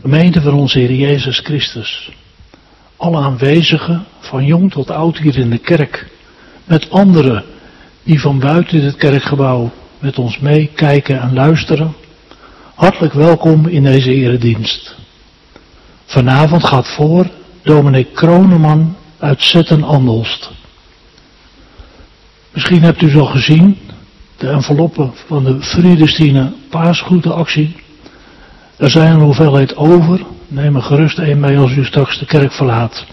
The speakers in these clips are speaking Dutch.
Gemeente van onze Heer Jezus Christus. Alle aanwezigen, van jong tot oud hier in de kerk, met anderen die van buiten het kerkgebouw met ons meekijken en luisteren. Hartelijk welkom in deze eredienst. Vanavond gaat voor dominee Kroneman uit Zetten-Andelst. Misschien hebt u al gezien de enveloppen van de Vredestiene Paasgroetenactie. Er zijn een hoeveelheid over. Neem er gerust een mee als u straks de kerk verlaat.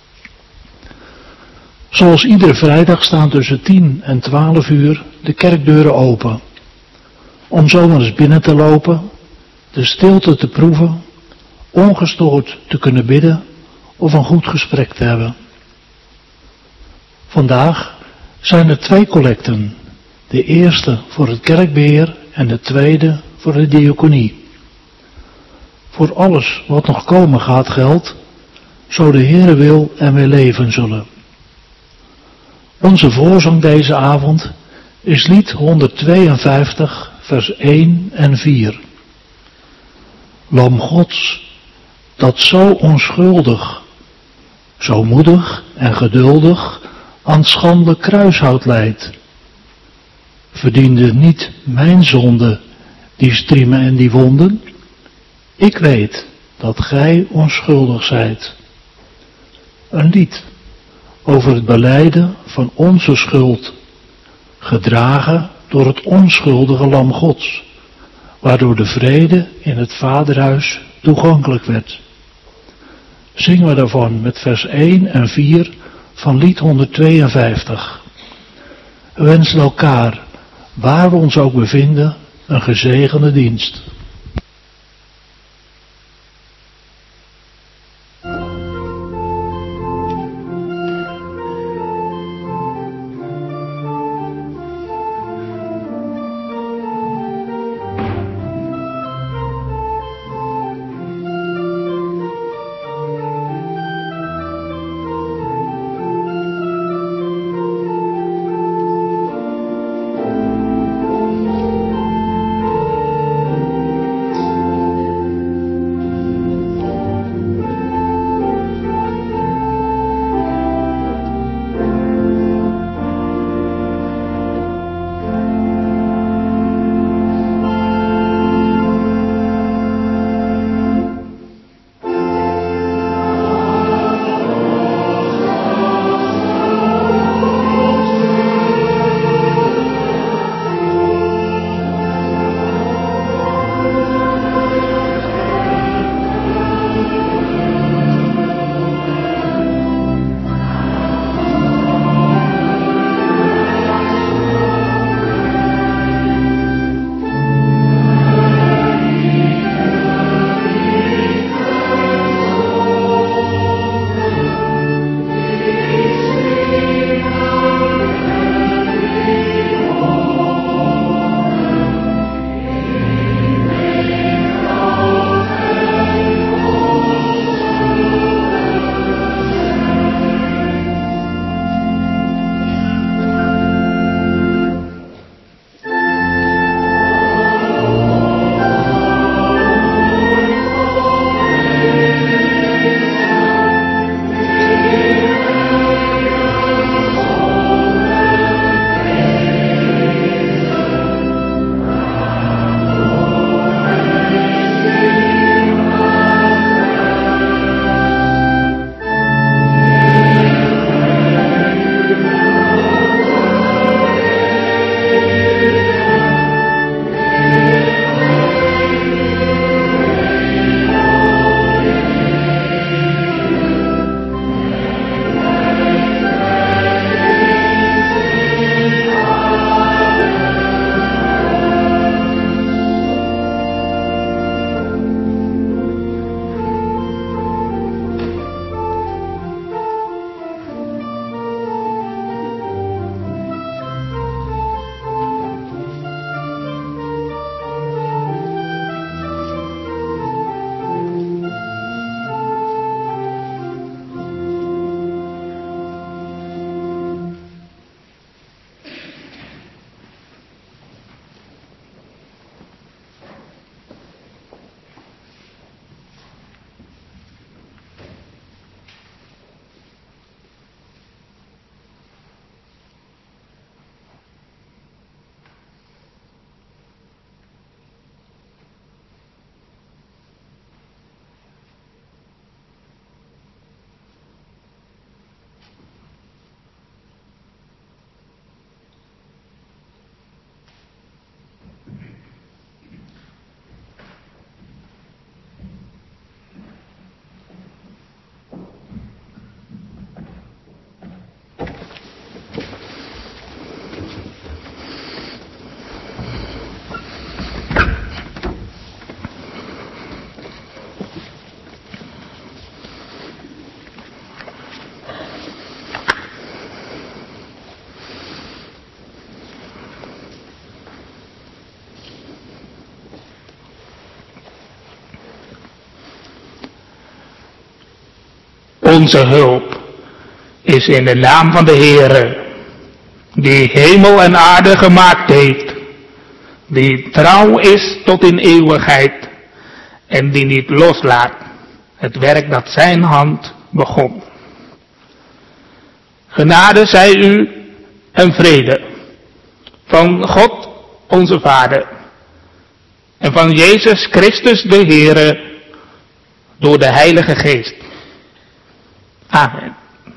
Zoals iedere vrijdag staan tussen 10 en 12 uur de kerkdeuren open. Om zomaar eens binnen te lopen, de stilte te proeven, ongestoord te kunnen bidden of een goed gesprek te hebben. Vandaag zijn er 2 collecten. De eerste voor het kerkbeheer en de tweede voor de diaconie. Voor alles wat nog komen gaat geldt, zo de Heere wil en wij leven zullen. Onze voorzang deze avond is lied 152, vers 1 en 4. Lam Gods, dat zo onschuldig, zo moedig en geduldig aan schande kruishout leidt. Verdiende niet mijn zonde, die striemen en die wonden? Ik weet dat gij onschuldig zijt. Een lied over het belijden van onze schuld, gedragen door het onschuldige lam Gods, waardoor de vrede in het Vaderhuis toegankelijk werd. Zingen we daarvan met vers 1 en 4 van lied 152. We wensen elkaar, waar we ons ook bevinden, een gezegende dienst. Onze hulp is in de naam van de Heere, die hemel en aarde gemaakt heeft, die trouw is tot in eeuwigheid en die niet loslaat het werk dat zijn hand begon. Genade zij u en vrede van God onze Vader en van Jezus Christus de Heere door de Heilige Geest. Amen.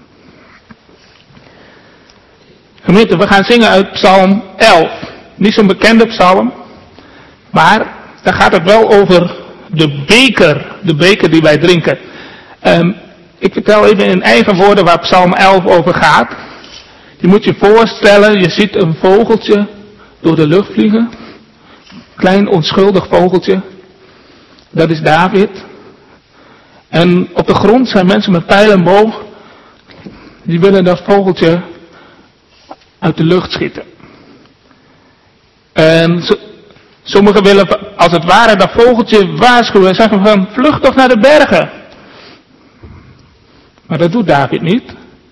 Gemeente, we gaan zingen uit Psalm 11. Niet zo'n bekende psalm, maar daar gaat het wel over de beker die wij drinken. Ik vertel even in eigen woorden waar Psalm 11 over gaat. Je moet je voorstellen, je ziet een vogeltje door de lucht vliegen. Klein onschuldig vogeltje. Dat is David. En op de grond zijn mensen met pijl en boog. Die willen dat vogeltje uit de lucht schieten. En sommigen willen als het ware dat vogeltje waarschuwen en zeggen van vlucht toch naar de bergen. Maar dat doet David niet.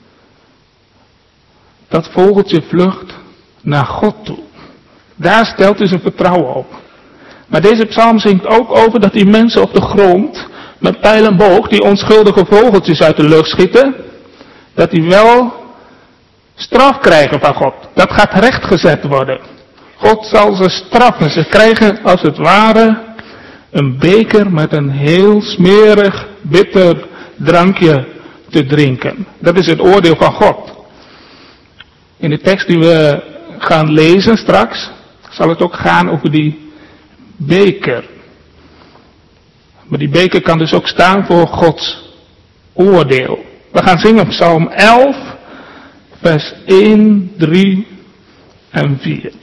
Dat vogeltje vlucht naar God toe. Daar stelt hij zijn vertrouwen op. Maar deze psalm zingt ook over dat die mensen op de grond met pijl en boog die onschuldige vogeltjes uit de lucht schieten, dat die wel straf krijgen van God. Dat gaat rechtgezet worden. God zal ze straffen. Ze krijgen als het ware een beker met een heel smerig, bitter drankje te drinken. Dat is het oordeel van God. In de tekst die we gaan lezen straks, zal het ook gaan over die beker. Maar die beker kan dus ook staan voor Gods oordeel. We gaan zingen Psalm 11, vers 1, 3 en 4.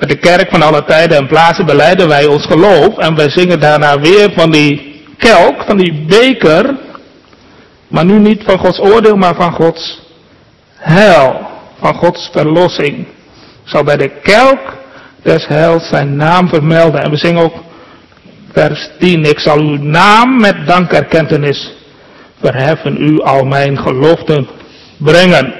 Met de kerk van alle tijden en plaatsen belijden wij ons geloof. En wij zingen daarna weer van die kelk, van die beker. Maar nu niet van Gods oordeel, maar van Gods heil. Van Gods verlossing. Zal bij de kelk des heils zijn naam vermelden. En we zingen ook vers 10. Ik zal uw naam met dankerkentenis verheffen, u al mijn geloften brengen.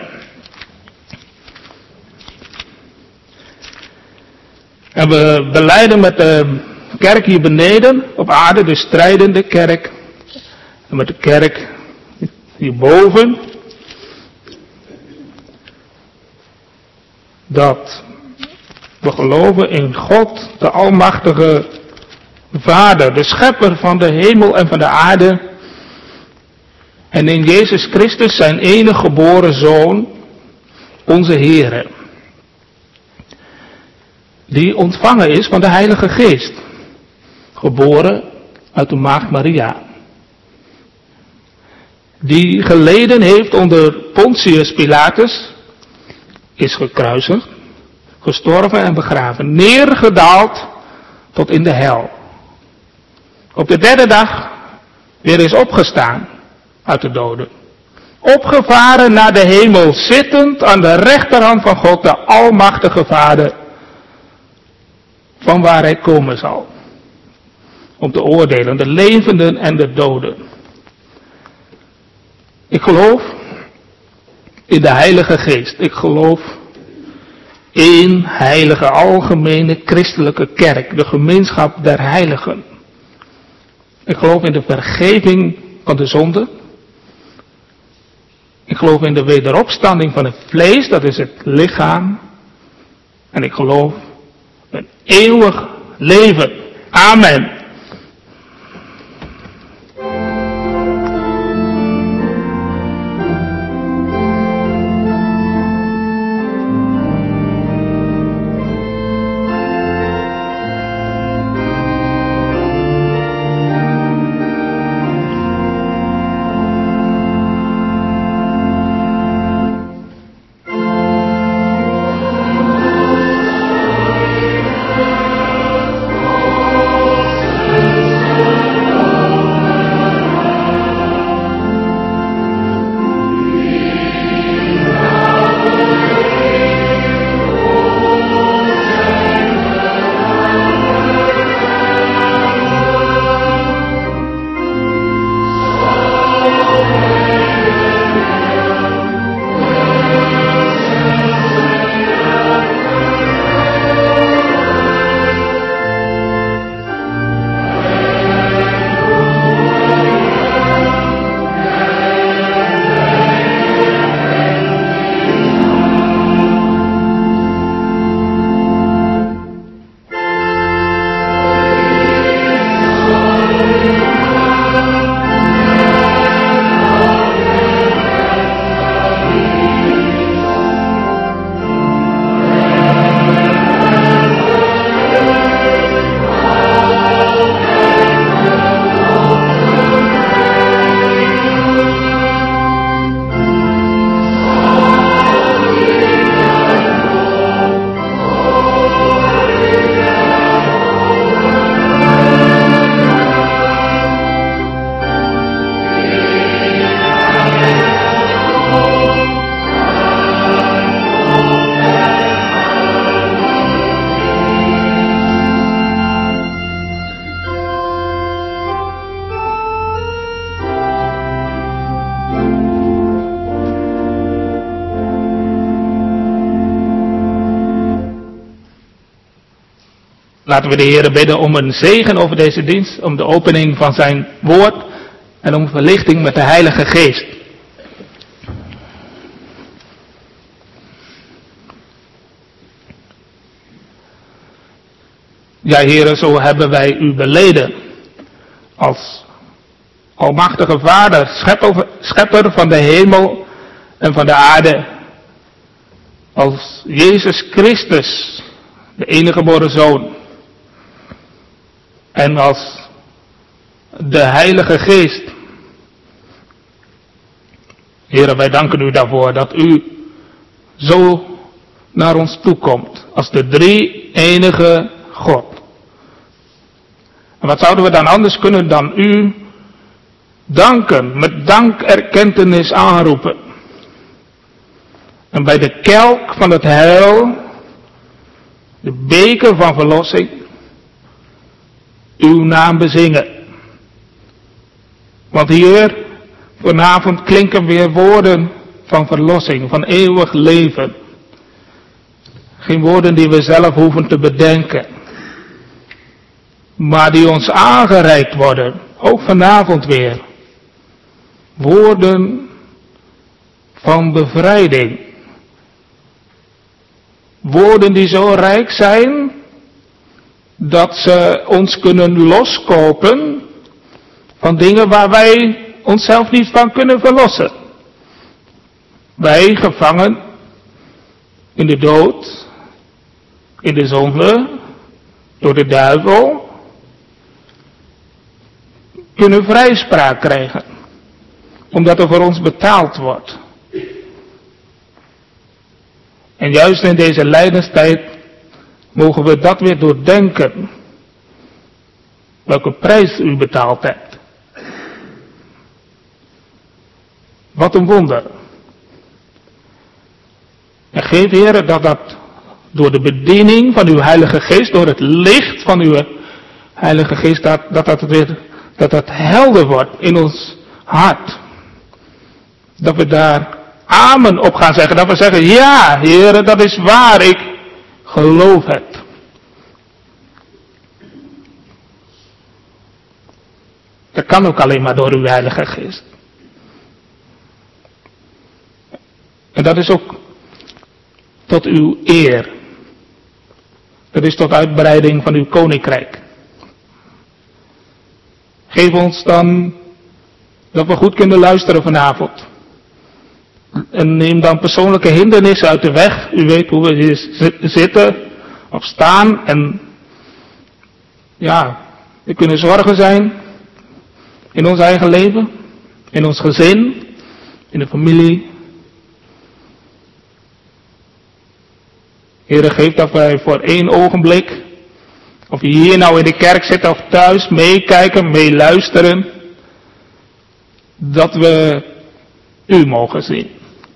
En we belijden met de kerk hier beneden op aarde, de strijdende kerk. En met de kerk hierboven. Dat we geloven in God, de almachtige Vader, de schepper van de hemel en van de aarde. En in Jezus Christus, zijn enige geboren Zoon, onze Heere. Die ontvangen is van de Heilige Geest. Geboren uit de maagd Maria. Die geleden heeft onder Pontius Pilatus. Is gekruisigd, gestorven en begraven. Neergedaald tot in de hel. Op de derde dag weer is opgestaan uit de doden. Opgevaren naar de hemel, zittend aan de rechterhand van God, de almachtige Vader. Van waar hij komen zal. Om te oordelen, de levenden en de doden. Ik geloof in de Heilige Geest. Ik geloof in heilige, algemene christelijke kerk. De gemeenschap der heiligen. Ik geloof in de vergeving van de zonde. Ik geloof in de wederopstanding van het vlees, dat is het lichaam. En ik geloof een eeuwig leven. Amen. Laten we de Heer bidden om een zegen over deze dienst, om de opening van zijn woord en om verlichting met de Heilige Geest. Ja, Heere, zo hebben wij u beleden als almachtige Vader, schepper van de hemel en van de aarde, als Jezus Christus, de enige geboren Zoon, en als de Heilige Geest. Heere, wij danken u daarvoor dat u zo naar ons toe komt. Als de drie enige God. En wat zouden we dan anders kunnen dan u danken, met dankerkentenis aanroepen. En bij de kelk van het heil, de beker van verlossing, uw naam bezingen. Want hier vanavond klinken weer woorden van verlossing, van eeuwig leven. Geen woorden die we zelf hoeven te bedenken, maar die ons aangereikt worden, ook vanavond weer. Woorden van bevrijding. Woorden die zo rijk zijn, dat ze ons kunnen loskopen van dingen waar wij onszelf niet van kunnen verlossen. Wij gevangen in de dood, in de zonde, door de duivel, kunnen vrijspraak krijgen. Omdat er voor ons betaald wordt. En juist in deze lijdenstijd mogen we dat weer doordenken. Welke prijs u betaald hebt. Wat een wonder. En geef Heer dat door de bediening van uw Heilige Geest, door het licht van uw Heilige Geest, dat helder wordt in ons hart. Dat we daar amen op gaan zeggen. Dat we zeggen, ja Heer, dat is waar, ik geloof het. Dat kan ook alleen maar door uw Heilige Geest. En dat is ook tot uw eer. Dat is tot uitbreiding van uw koninkrijk. Geef ons dan dat we goed kunnen luisteren vanavond. En neem dan persoonlijke hindernissen uit de weg. U weet hoe we hier zitten of staan. En ja, er kunnen zorgen zijn in ons eigen leven, in ons gezin, in de familie. Heere, geef dat wij voor 1 ogenblik, of je hier nou in de kerk zit of thuis, meekijken, meeluisteren, dat we u mogen zien.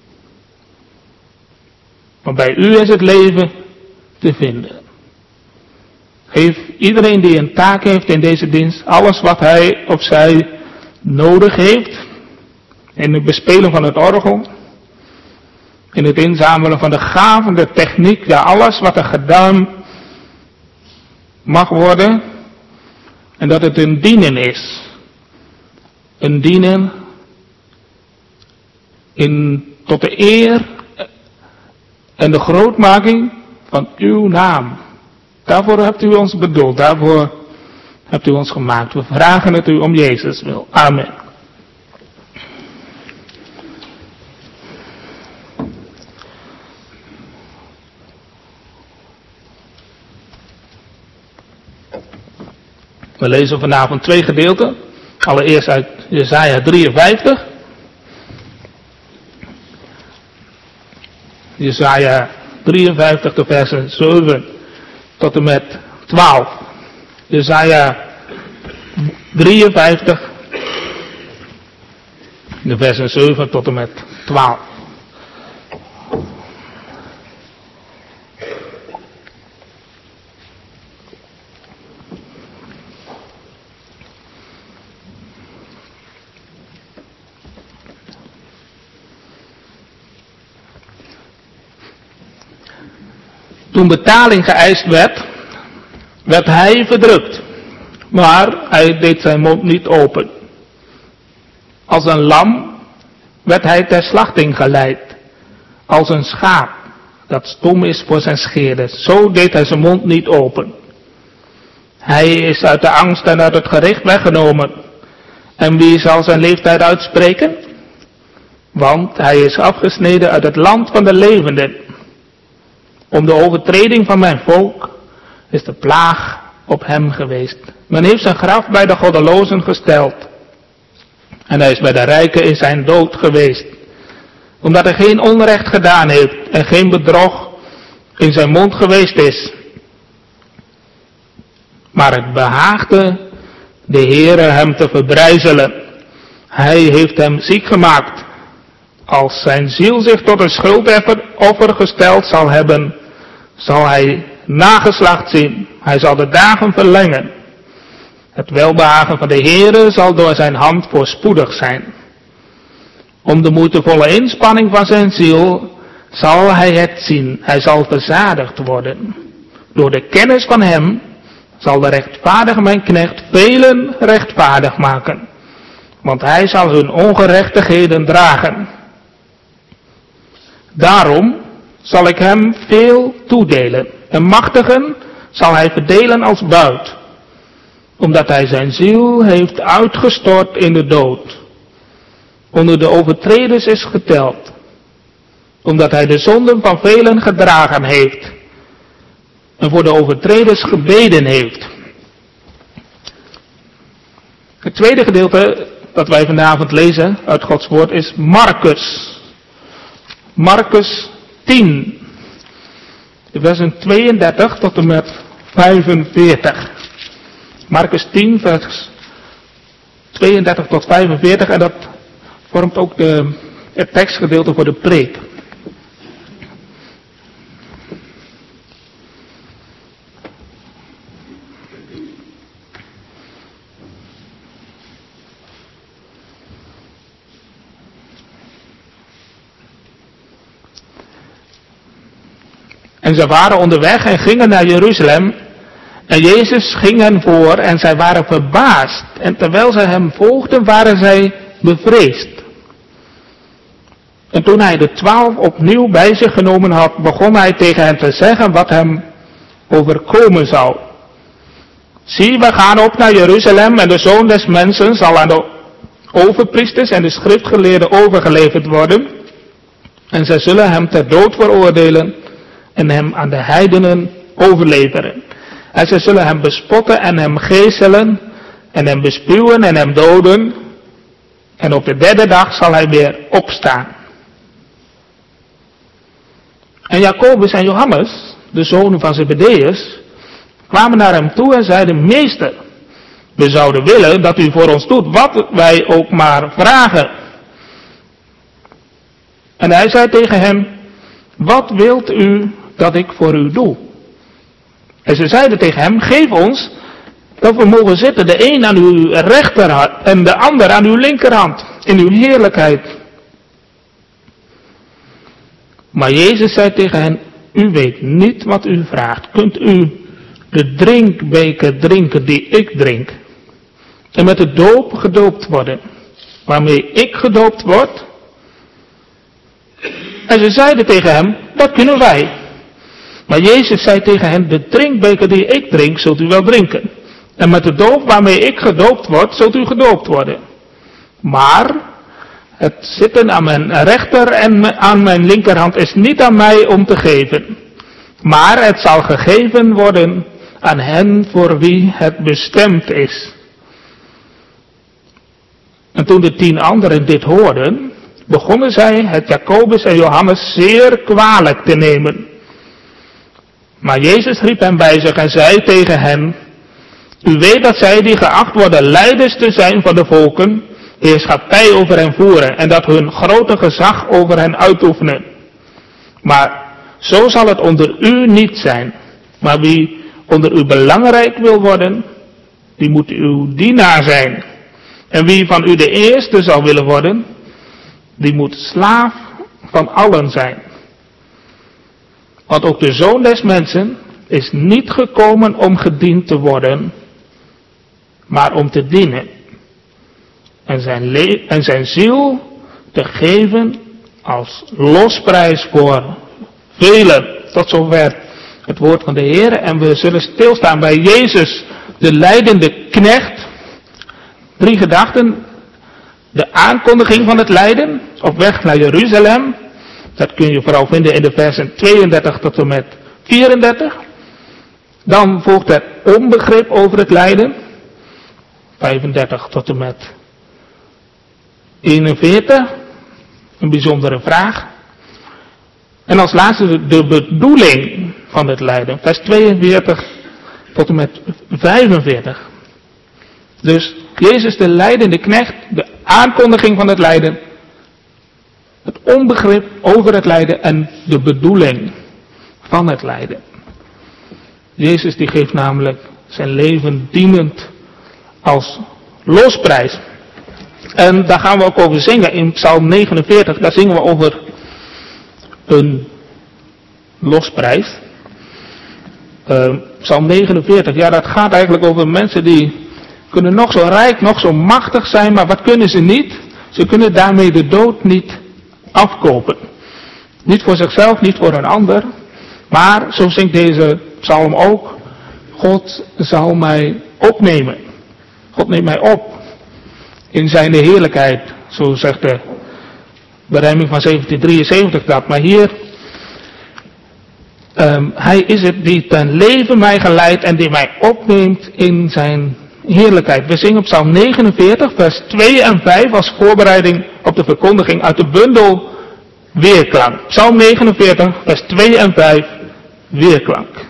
Want bij u is het leven te vinden. Geef iedereen die een taak heeft in deze dienst, alles wat hij of zij nodig heeft, in het bespelen van het orgel, in het inzamelen van de gaven, de techniek, ja, alles wat er gedaan mag worden. En dat het een dienen is. Een dienen tot de eer en de grootmaking van uw naam. Daarvoor hebt u ons bedoeld, daarvoor hebt u ons gemaakt. We vragen het u om Jezus wil. Amen. We lezen vanavond 2 gedeelten. Allereerst uit Jesaja 53. Jesaja 53, de versen 7 tot en met 12. Jesaja 53, de versen 7 tot en met 12. Toen betaling geëist werd hij verdrukt, maar hij deed zijn mond niet open. Als een lam werd hij ter slachting geleid, als een schaap dat stom is voor zijn scheerder. Zo deed hij zijn mond niet open. Hij is uit de angst en uit het gericht weggenomen. En wie zal zijn leeftijd uitspreken? Want hij is afgesneden uit het land van de levenden. Om de overtreding van mijn volk is de plaag op hem geweest. Men heeft zijn graf bij de goddelozen gesteld. En hij is bij de rijken in zijn dood geweest. Omdat hij geen onrecht gedaan heeft en geen bedrog in zijn mond geweest is. Maar het behaagde de Heere hem te verbrijzelen. Hij heeft hem ziek gemaakt. Als zijn ziel zich tot een schuldoffer gesteld zal hebben, zal hij nageslacht zien. Hij zal de dagen verlengen. Het welbehagen van de Heere zal door zijn hand voorspoedig zijn. Om de moeitevolle inspanning van zijn ziel zal hij het zien. Hij zal verzadigd worden. Door de kennis van hem zal de rechtvaardige mijn knecht velen rechtvaardig maken. Want hij zal hun ongerechtigheden dragen. Daarom zal ik hem veel toedelen. En machtigen zal hij verdelen als buit. Omdat hij zijn ziel heeft uitgestort in de dood. Onder de overtreders is geteld. Omdat hij de zonden van velen gedragen heeft. En voor de overtreders gebeden heeft. Het tweede gedeelte dat wij vanavond lezen uit Gods woord is Markus. Markus 10. De versen 32 tot en met 45. Markus 10 vers 32 tot 45 en dat vormt ook het tekstgedeelte voor de preek. En zij waren onderweg en gingen naar Jeruzalem. En Jezus ging hen voor en zij waren verbaasd. En terwijl zij hem volgden, waren zij bevreesd. En toen hij de 12 opnieuw bij zich genomen had, begon hij tegen hen te zeggen wat hem overkomen zou. Zie, we gaan op naar Jeruzalem en de Zoon des Mensen zal aan de overpriesters en de schriftgeleerden overgeleverd worden. En zij zullen hem ter dood veroordelen en hem aan de heidenen overleveren. En zij zullen hem bespotten en hem geeselen en hem bespuwen en hem doden. En op de derde dag zal hij weer opstaan. En Jacobus en Johannes, de zonen van Zebedeus, kwamen naar hem toe en zeiden: Meester, we zouden willen dat u voor ons doet wat wij ook maar vragen. En hij zei tegen hem: Wat wilt u dat ik voor u doe? En ze zeiden tegen hem: Geef ons dat we mogen zitten, de een aan uw rechterhand en de ander aan uw linkerhand, in uw heerlijkheid. Maar Jezus zei tegen hen: U weet niet wat u vraagt. Kunt u de drinkbeker drinken die ik drink? En met de doop gedoopt worden, waarmee ik gedoopt word? En ze zeiden tegen hem: Dat kunnen wij. Maar Jezus zei tegen hen: De drinkbeker die ik drink, zult u wel drinken. En met de doop waarmee ik gedoopt word, zult u gedoopt worden. Maar het zitten aan mijn rechter en aan mijn linkerhand is niet aan mij om te geven. Maar het zal gegeven worden aan hen voor wie het bestemd is. En toen de 10 anderen dit hoorden, begonnen zij het Jacobus en Johannes zeer kwalijk te nemen. Maar Jezus riep hen bij zich en zei tegen hen: U weet dat zij die geacht worden leiders te zijn van de volken, heerschappij over hen voeren en dat hun grote gezag over hen uitoefenen. Maar zo zal het onder u niet zijn. Maar wie onder u belangrijk wil worden, die moet uw dienaar zijn. En wie van u de eerste zal willen worden, die moet slaaf van allen zijn. Want ook de Zoon des Mensen is niet gekomen om gediend te worden, maar om te dienen. En zijn ziel te geven als losprijs voor velen. Tot zover het woord van de Heer. En we zullen stilstaan bij Jezus, de lijdende knecht. 3 gedachten. De aankondiging van het lijden op weg naar Jeruzalem. Dat kun je vooral vinden in de versen 32 tot en met 34. Dan volgt het onbegrip over het lijden. 35 tot en met 41. Een bijzondere vraag. En als laatste de bedoeling van het lijden. Vers 42 tot en met 45. Dus Jezus de lijdende knecht, de aankondiging van het lijden, het onbegrip over het lijden en de bedoeling van het lijden. Jezus die geeft namelijk zijn leven dienend als losprijs. En daar gaan we ook over zingen in Psalm 49. Daar zingen we over een losprijs. Psalm 49, ja, dat gaat eigenlijk over mensen die kunnen nog zo rijk, nog zo machtig zijn, maar wat kunnen ze niet? Ze kunnen daarmee de dood niet afkopen. Niet voor zichzelf, niet voor een ander. Maar, zo zingt deze psalm ook, God zal mij opnemen. God neemt mij op in zijn heerlijkheid. Zo zegt de berijming van 1773 dat. Maar hier, hij is het die ten leven mij geleidt en die mij opneemt in zijn heerlijkheid. We zingen Psalm 49, vers 2 en 5 als voorbereiding op de verkondiging uit de bundel Weerklank. Psalm 49, vers 2 en 5, Weerklank.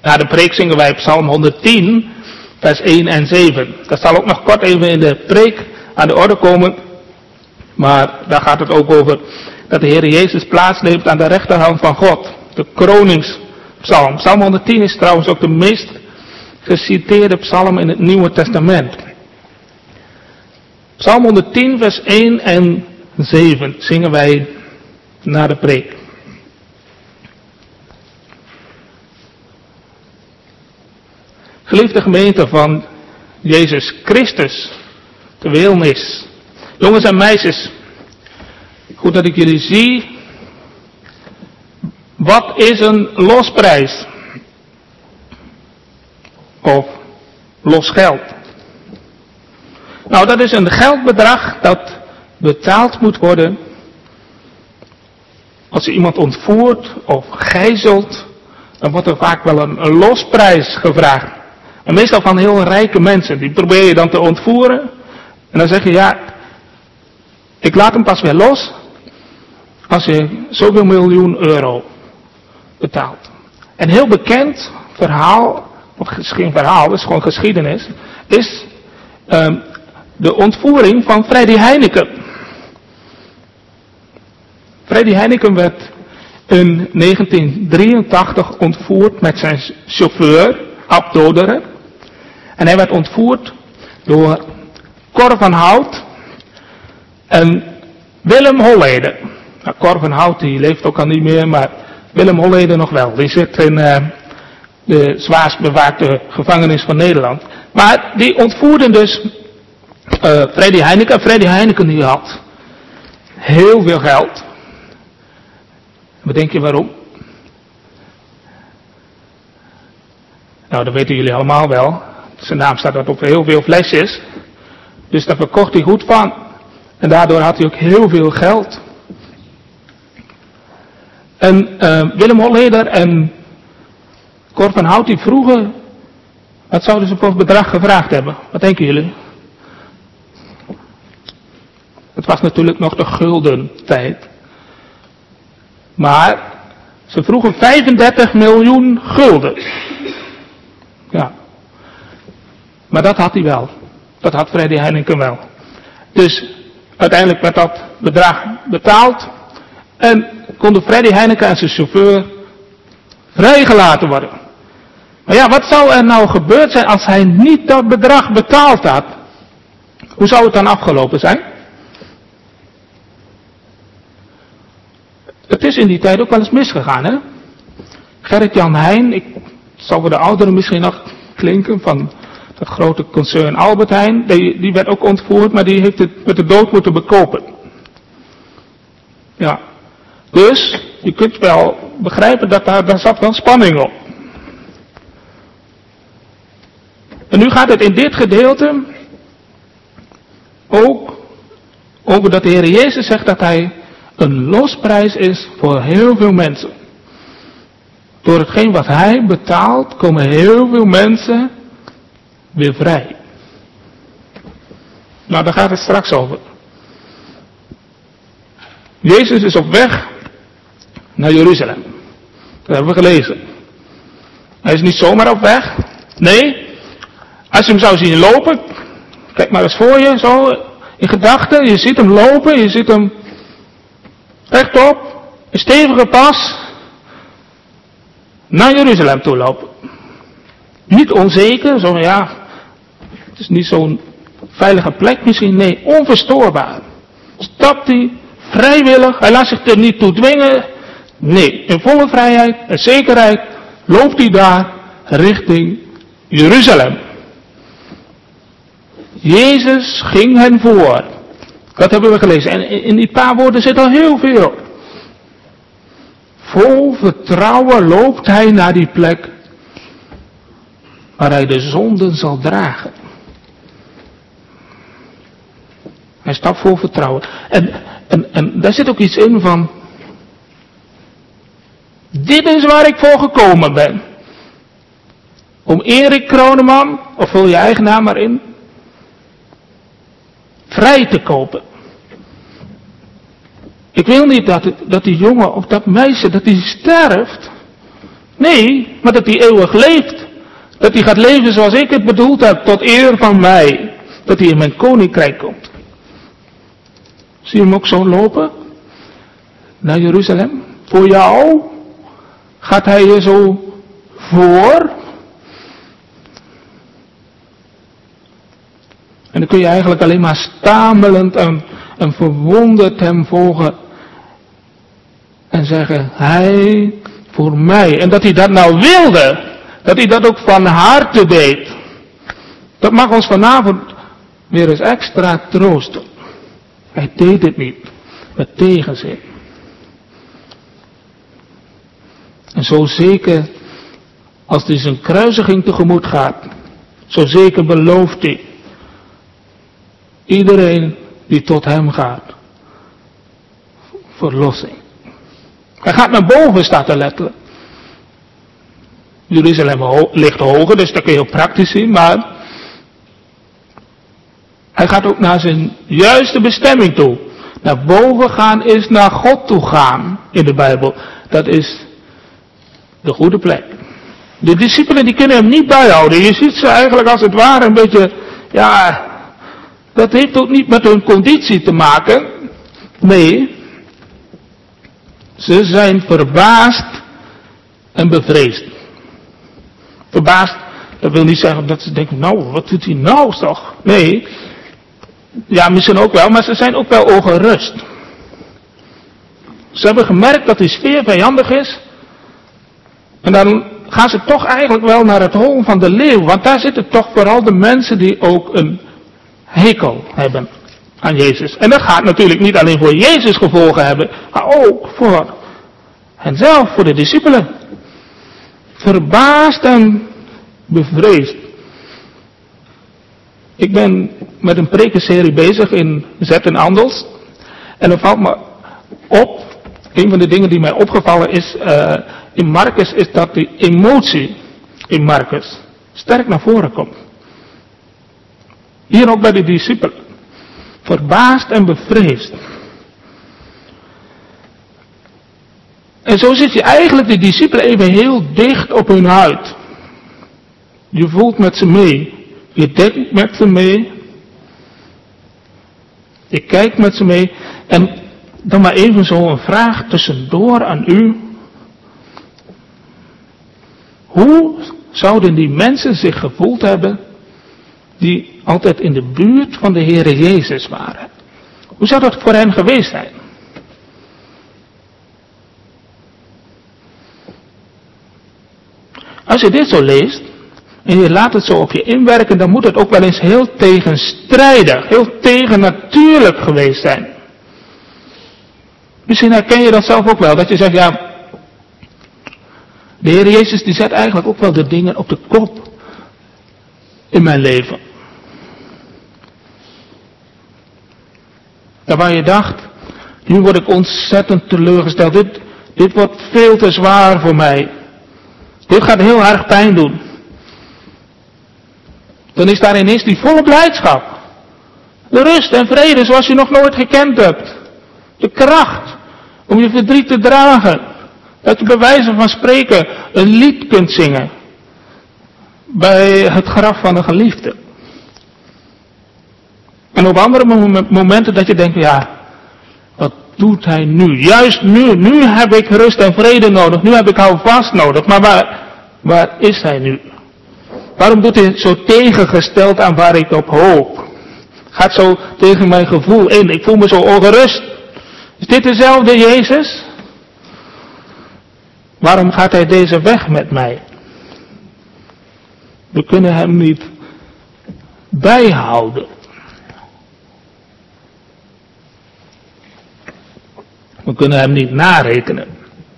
Na de preek zingen wij Psalm 110, vers 1 en 7. Dat zal ook nog kort even in de preek aan de orde komen. Maar daar gaat het ook over dat de Heer Jezus plaatsneemt aan de rechterhand van God. De kroningspsalm. Psalm 110 is trouwens ook de meest geciteerde psalm in het Nieuwe Testament. Psalm 110 vers 1 en 7 zingen wij na de preek. Geliefde gemeente van Jezus Christus, de weelmis. Jongens en meisjes, goed dat ik jullie zie. Wat is een losprijs? Of los geld? Nou, dat is een geldbedrag dat betaald moet worden als je iemand ontvoert of gijzelt. Dan wordt er vaak wel een losprijs gevraagd. En meestal van heel rijke mensen. Die probeer je dan te ontvoeren. En dan zeg je, ja, ik laat hem pas weer los als je zoveel miljoen euro betaalt. Een heel bekend verhaal, of geen verhaal, het is gewoon geschiedenis, is de ontvoering van Freddy Heineken. Freddy Heineken werd in 1983 ontvoerd met zijn chauffeur, Ab Doderen. En hij werd ontvoerd door Cor van Hout en Willem Holleder. Nou, Cor van Hout die leeft ook al niet meer, maar Willem Holleder nog wel. Die zit in de zwaarst bewaakte gevangenis van Nederland. Maar die ontvoerden dus Freddy Heineken. Freddy Heineken die had heel veel geld. Wat denk je waarom? Nou, dat weten jullie allemaal wel. Zijn naam staat op heel veel flesjes. Dus daar verkocht hij goed van. En daardoor had hij ook heel veel geld. En Willem Holleder en Cor van Hout die vroegen, wat zouden ze voor bedrag gevraagd hebben? Wat denken jullie? Het was natuurlijk nog de gulden tijd. Maar ze vroegen 35 miljoen gulden. Ja. Maar dat had hij wel. Dat had Freddy Heineken wel. Dus uiteindelijk werd dat bedrag betaald. En konden Freddy Heineken en zijn chauffeur vrijgelaten worden. Maar ja, wat zou er nou gebeurd zijn als hij niet dat bedrag betaald had? Hoe zou het dan afgelopen zijn? Het is in die tijd ook wel eens misgegaan, hè? Gerrit-Jan Heijn, ik zal voor de ouderen misschien nog klinken, van dat grote concern Albert Heijn, die werd ook ontvoerd, maar die heeft het met de dood moeten bekopen. Ja. Dus, je kunt wel begrijpen dat daar zat wel spanning op. En nu gaat het in dit gedeelte ook over dat de Heer Jezus zegt dat hij een losprijs is voor heel veel mensen. Door hetgeen wat hij betaalt, komen heel veel mensen weer vrij. Nou, daar gaat het straks over. Jezus is op weg naar Jeruzalem. Dat hebben we gelezen. Hij is niet zomaar op weg. Nee, als je hem zou zien lopen, kijk maar eens voor je, zo, in gedachten, je ziet hem lopen, je ziet hem rechtop, een stevige pas, naar Jeruzalem toe lopen. Niet onzeker, zo ja, het is niet zo'n veilige plek misschien, nee, onverstoorbaar. Stapt hij vrijwillig, hij laat zich er niet toe dwingen, nee, in volle vrijheid en zekerheid loopt hij daar richting Jeruzalem. Jezus ging hen voor. Dat hebben we gelezen. En in die paar woorden zit al heel veel. Vol vertrouwen loopt hij naar die plek waar hij de zonden zal dragen. Hij stapt vol vertrouwen. En daar zit ook iets in van, dit is waar ik voor gekomen ben. Om Erik Kroneman, of vul je eigen naam maar in, vrij te kopen. Ik wil niet dat die jongen of dat meisje, dat die sterft Nee, maar dat hij eeuwig leeft. Dat hij gaat leven zoals ik het bedoeld heb, tot eer van mij. Dat hij in mijn koninkrijk komt. Zie je hem ook zo lopen? Naar Jeruzalem? Voor jou? Gaat hij je zo voor? En dan kun je eigenlijk alleen maar stamelend en verwonderd hem volgen. En zeggen, hij voor mij. En dat hij dat nou wilde. Dat hij dat ook van harte deed. Dat mag ons vanavond weer eens extra troosten. Hij deed het niet met tegenzin. En zo zeker als hij zijn kruisiging tegemoet gaat. Zo zeker belooft hij. Iedereen die tot hem gaat. Verlossing. Hij gaat naar boven, staat er letterlijk. Jeruzalem ligt hoger, dus dat kun je heel praktisch zien, maar hij gaat ook naar zijn juiste bestemming toe. Naar boven gaan is naar God toe gaan in de Bijbel. Dat is de goede plek. De discipelen die kunnen hem niet bijhouden. Je ziet ze eigenlijk als het ware een beetje, ja, dat heeft ook niet met hun conditie te maken. Nee, ze zijn verbaasd en bevreesd. Verbaasd, dat wil niet zeggen dat ze denken, nou, wat doet hij nou toch? Nee, ja, misschien ook wel, maar ze zijn ook wel ongerust. Ze hebben gemerkt dat die sfeer vijandig is. En dan gaan ze toch eigenlijk wel naar het hol van de leeuw. Want daar zitten toch vooral de mensen die ook een hekel hebben aan Jezus. En dat gaat natuurlijk niet alleen voor Jezus gevolgen hebben, maar ook voor henzelf, voor de discipelen. Verbaasd en bevreesd. Ik ben met een prekenserie bezig in Zet en Andels. En dan valt me op, een van de dingen die mij opgevallen is in Marcus, is dat die emotie in Marcus sterk naar voren komt. Hier ook bij de discipelen. Verbaasd en bevreesd. En zo zit je eigenlijk de discipelen even heel dicht op hun huid. Je voelt met ze mee. Je denkt met ze mee. Je kijkt met ze mee. En dan maar even zo een vraag tussendoor aan u. Hoe zouden die mensen zich gevoeld hebben die altijd in de buurt van de Heere Jezus waren? Hoe zou dat voor hen geweest zijn? Als je dit zo leest en je laat het zo op je inwerken, dan moet het ook wel eens heel tegenstrijdig, heel tegennatuurlijk geweest zijn. Misschien herken je dat zelf ook wel, dat je zegt, ja, de Heer Jezus die zet eigenlijk ook wel de dingen op de kop in mijn leven. Daar waar je dacht, nu word ik ontzettend teleurgesteld, dit wordt veel te zwaar voor mij. Dit gaat heel erg pijn doen. Dan is daar ineens die volle blijdschap. De rust en vrede zoals je nog nooit gekend hebt. De kracht om je verdriet te dragen. Dat je bij wijze van spreken een lied kunt zingen. Bij het graf van een geliefde. En op andere momenten dat je denkt, ja, wat doet hij nu? Juist nu heb ik rust en vrede nodig. Nu heb ik houvast nodig. Maar waar is hij nu? Waarom doet hij zo tegengesteld aan waar ik op hoop? Gaat zo tegen mijn gevoel in. Ik voel me zo ongerust. Is dit dezelfde Jezus? Waarom gaat hij deze weg met mij? We kunnen hem niet bijhouden. We kunnen hem niet narekenen.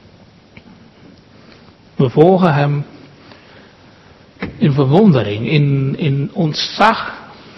We volgen hem in verwondering, in ontzag.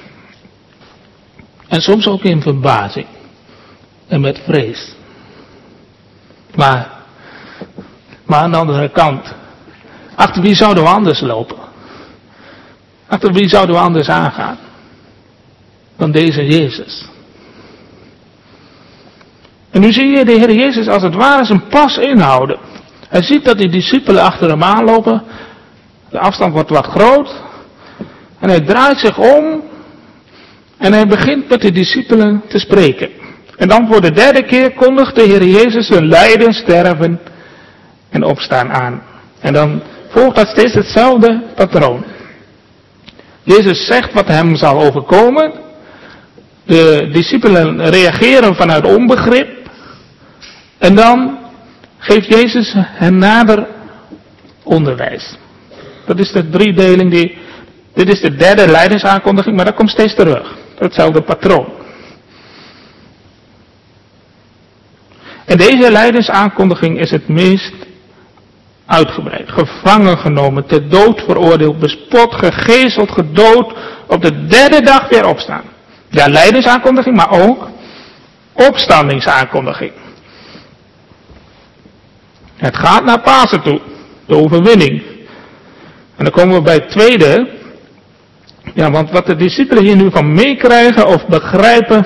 En soms ook in verbazing. En met vrees. Maar aan de andere kant, achter wie zouden we anders lopen? Achter wie zouden we anders aangaan? Dan deze Jezus. En nu zie je de Heer Jezus als het ware zijn pas inhouden. Hij ziet dat die discipelen achter hem aanlopen. De afstand wordt wat groot. En hij draait zich om. En hij begint met de discipelen te spreken. En dan voor de derde keer kondigt de Heer Jezus zijn lijden, sterven en opstaan aan. En dan volgt dat steeds hetzelfde patroon. Jezus zegt wat hem zal overkomen. De discipelen reageren vanuit onbegrip. En dan geeft Jezus hen nader onderwijs. Dat is de driedeling dit is de derde lijdensaankondiging, maar dat komt steeds terug. Hetzelfde patroon. En deze lijdensaankondiging is het meest uitgebreid. Gevangen genomen, ter dood veroordeeld, bespot, gegezeld, gedood, op de derde dag weer opstaan. Ja, lijdensaankondiging, maar ook opstandingsaankondiging. Het gaat naar Pasen toe, de overwinning. En dan komen we bij het tweede. Ja, want wat de discipelen hier nu van meekrijgen of begrijpen,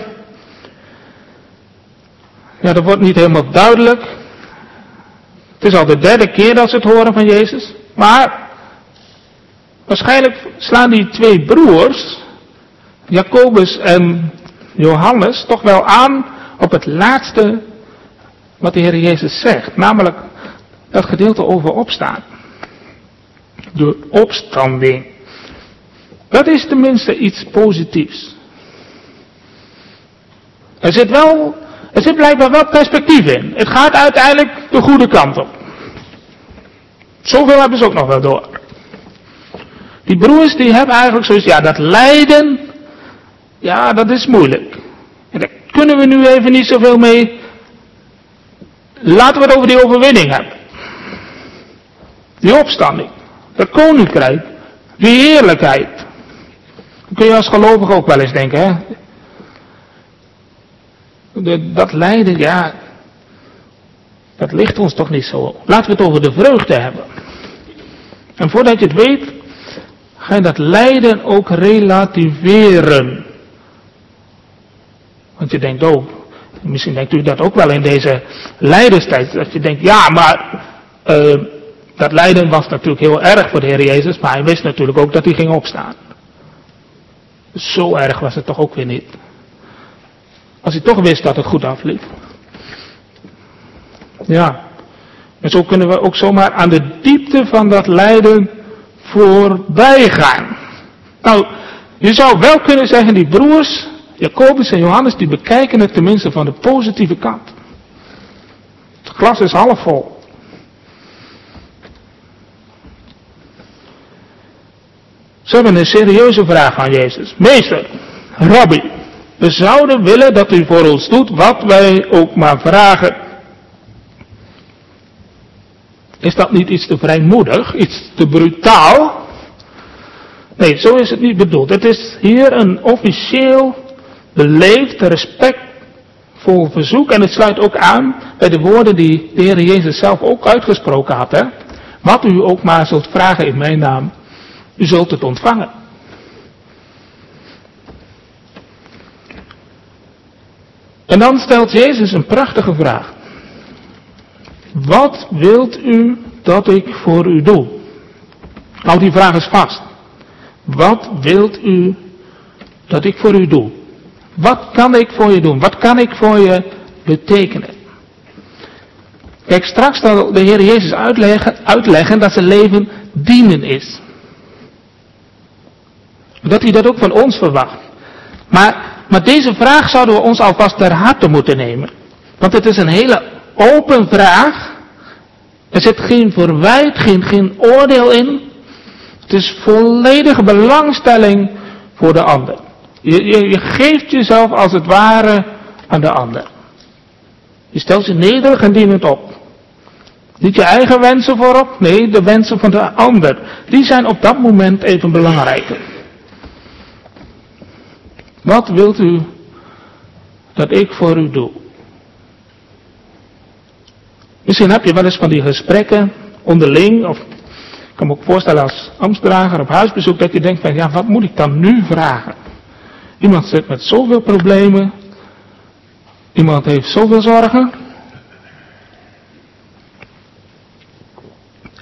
ja, dat wordt niet helemaal duidelijk. Het is al de derde keer dat ze het horen van Jezus. Maar waarschijnlijk slaan die twee broers, Jacobus en Johannes, toch wel aan op het laatste wat de Heer Jezus zegt. Namelijk dat gedeelte over opstaan. De opstanding. Dat is tenminste iets positiefs. Er zit blijkbaar wel perspectief in. Het gaat uiteindelijk de goede kant op. Zoveel hebben ze ook nog wel door. Die broers die hebben eigenlijk zoiets, ja, dat lijden, ja, dat is moeilijk. En daar kunnen we nu even niet zoveel mee. Laten we het over die overwinning hebben. Die opstanding. Dat koninkrijk. Die heerlijkheid. Dan kun je als gelovige ook wel eens denken, hè. Dat lijden, ja, dat ligt ons toch niet zo. Laten we het over de vreugde hebben. En voordat je het weet, ga je dat lijden ook relativeren. Want je denkt ook, misschien denkt u dat ook wel in deze lijdenstijd, dat je denkt, ja, maar dat lijden was natuurlijk heel erg voor de Heer Jezus, maar hij wist natuurlijk ook dat hij ging opstaan. Dus zo erg was het toch ook weer niet. Als hij toch wist dat het goed afliep. Ja. En zo kunnen we ook zomaar aan de diepte van dat lijden voorbij gaan. Nou, je zou wel kunnen zeggen, die broers, Jacobus en Johannes, die bekijken het tenminste van de positieve kant. Het glas is half vol. Ze hebben een serieuze vraag aan Jezus. Meester, Rabbi, we zouden willen dat u voor ons doet wat wij ook maar vragen. Is dat niet iets te vrijmoedig, iets te brutaal? Nee, zo is het niet bedoeld. Het is hier een officieel, beleefd, respectvol verzoek. En het sluit ook aan bij de woorden die de Heer Jezus zelf ook uitgesproken had. Hè? Wat u ook maar zult vragen in mijn naam, u zult het ontvangen. En dan stelt Jezus een prachtige vraag. Wat wilt u dat ik voor u doe? Nou, die vraag is vast. Wat wilt u dat ik voor u doe? Wat kan ik voor je doen? Wat kan ik voor je betekenen? Kijk, straks zal de Heer Jezus uitleggen dat zijn leven dienen is. Dat hij dat ook van ons verwacht. Maar deze vraag zouden we ons alvast ter harte moeten nemen. Want het is een hele open vraag. Er zit geen verwijt, geen oordeel in. Het is volledige belangstelling voor de ander. Je geeft jezelf als het ware aan de ander. Je stelt je nederig en dienend op. Niet je eigen wensen voorop, nee, de wensen van de ander. Die zijn op dat moment even belangrijker. Wat wilt u dat ik voor u doe? Misschien heb je wel eens van die gesprekken onderling, of ik kan me ook voorstellen als ambtsdrager op huisbezoek, dat je denkt van, ja, wat moet ik dan nu vragen? Iemand zit met zoveel problemen, iemand heeft zoveel zorgen.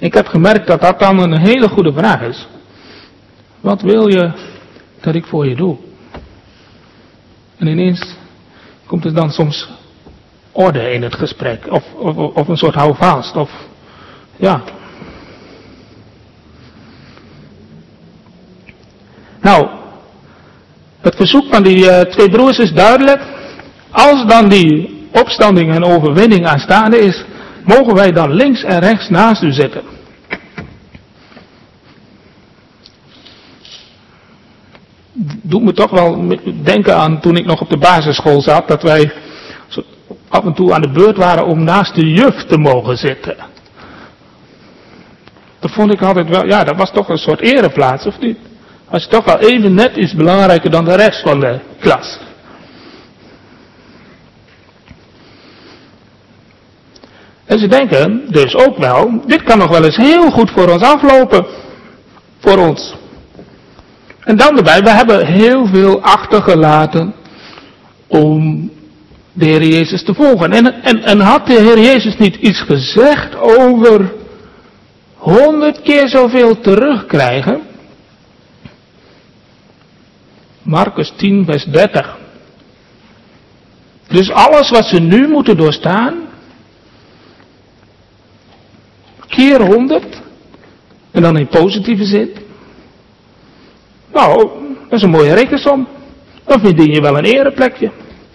Ik heb gemerkt dat dat dan een hele goede vraag is. Wat wil je dat ik voor je doe? En ineens komt er dan soms orde in het gesprek. Of een soort houvast. Of ja. Nou, het verzoek van die twee broers is duidelijk. Als dan die opstanding en overwinning aanstaande is, mogen wij dan links en rechts naast u zitten. Doet me toch wel denken aan toen ik nog op de basisschool zat, dat wij af en toe aan de beurt waren om naast de juf te mogen zitten. Dat vond ik altijd wel, ja, dat was toch een soort ereplaats, of niet? Was je toch wel even net iets belangrijker dan de rest van de klas. En ze denken dus ook wel, dit kan nog wel eens heel goed voor ons aflopen. Voor ons. En dan erbij, we hebben heel veel achtergelaten om de Heer Jezus te volgen. En had de Heer Jezus niet iets gezegd over 100 keer zoveel terugkrijgen? Markus 10 vers 30. Dus alles wat ze nu moeten doorstaan, keer 100, en dan in positieve zin. Nou, dat is een mooie rekensom. Dan verdien je wel een ereplekje.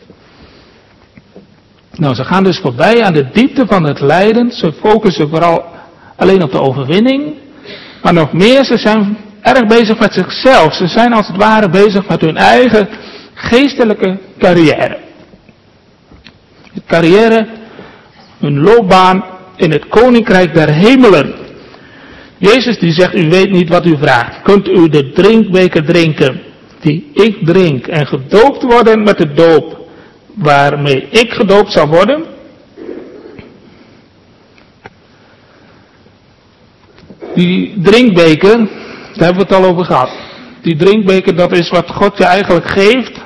Nou, ze gaan dus voorbij aan de diepte van het lijden. Ze focussen vooral alleen op de overwinning. Maar nog meer, ze zijn erg bezig met zichzelf. Ze zijn als het ware bezig met hun eigen geestelijke carrière. De carrière, hun loopbaan in het koninkrijk der hemelen. Jezus die zegt, u weet niet wat u vraagt. Kunt u de drinkbeker drinken die ik drink en gedoopt worden met de doop waarmee ik gedoopt zal worden? Die drinkbeker, daar hebben we het al over gehad. Die drinkbeker, dat is wat God je eigenlijk geeft,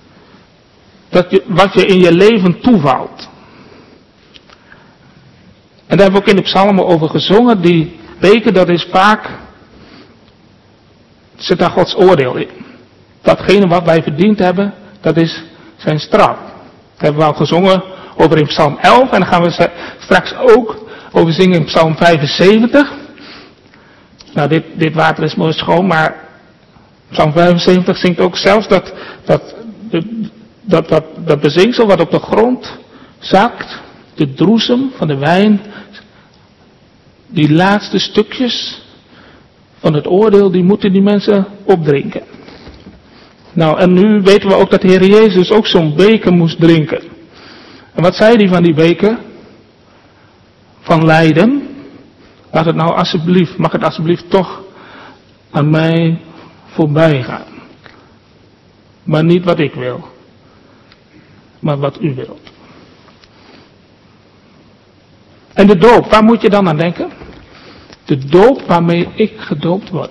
wat je in je leven toevalt. En daar hebben we ook in de psalmen over gezongen. Die beker, dat is vaak, zit daar Gods oordeel in. Datgene wat wij verdiend hebben, dat is zijn straf. Dat hebben we al gezongen over in Psalm 11. En dan gaan we straks ook over zingen in Psalm 75. Nou, dit water is mooi schoon, maar Psalm 75 zingt ook zelfs dat bezinksel wat op de grond zakt, de droesem van de wijn, die laatste stukjes van het oordeel, die moeten die mensen opdrinken. Nou, en nu weten we ook dat de Heer Jezus ook zo'n beker moest drinken. En wat zei hij van die beker? Van lijden. Mag het alsjeblieft toch aan mij voorbij gaan. Maar niet wat ik wil, maar wat u wilt. En de doop, waar moet je dan aan denken? De doop waarmee ik gedoopt word.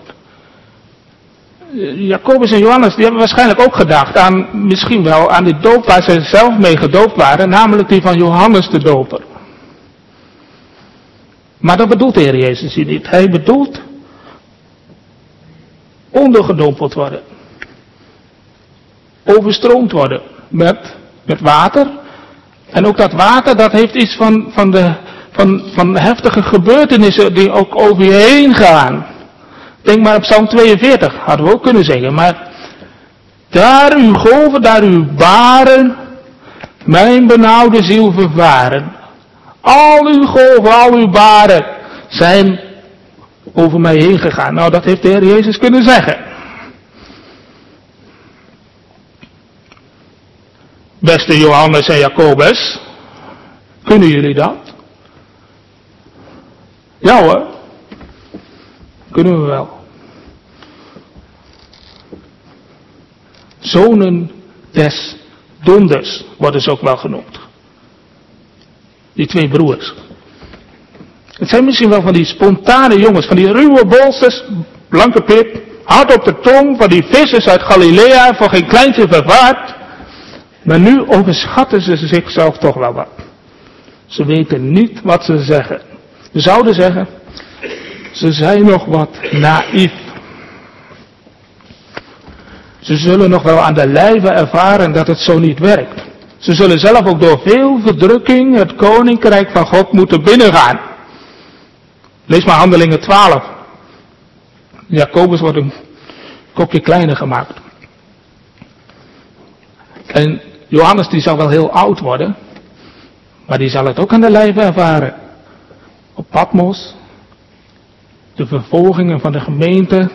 Jacobus en Johannes, die hebben waarschijnlijk ook gedacht aan, misschien wel, aan de doop waar ze zelf mee gedoopt waren, namelijk die van Johannes de Doper. Maar dat bedoelt de Heer Jezus hier niet. Hij bedoelt ondergedompeld worden. Overstroomd worden met water. En ook dat water, dat heeft iets van heftige gebeurtenissen die ook over je heen gaan. Denk maar op Psalm 42, hadden we ook kunnen zeggen. Maar daar uw golven, daar uw baren, mijn benauwde ziel vervaren. Al uw golven, al uw baren zijn over mij heen gegaan. Nou, dat heeft de Heer Jezus kunnen zeggen. Beste Johannes en Jacobus, kunnen jullie dat? Ja hoor, kunnen we wel. Zonen des donders worden ze ook wel genoemd. Die twee broers. Het zijn misschien wel van die spontane jongens, van die ruwe bolsters, blanke pip, hard op de tong, van die vissers uit Galilea, voor geen kleintje vervaard. Maar nu overschatten ze zichzelf toch wel wat. Ze weten niet wat ze zeggen. Ze zouden zeggen, Ze zijn nog wat naïef. Ze zullen nog wel aan de lijve ervaren dat het zo niet werkt. Ze zullen zelf ook door veel verdrukking het koninkrijk van God moeten binnengaan. Lees maar Handelingen 12. Jacobus wordt een kopje kleiner gemaakt. En Johannes die zal wel heel oud worden. Maar die zal het ook aan de lijve ervaren. Op Patmos. De vervolgingen van de gemeente.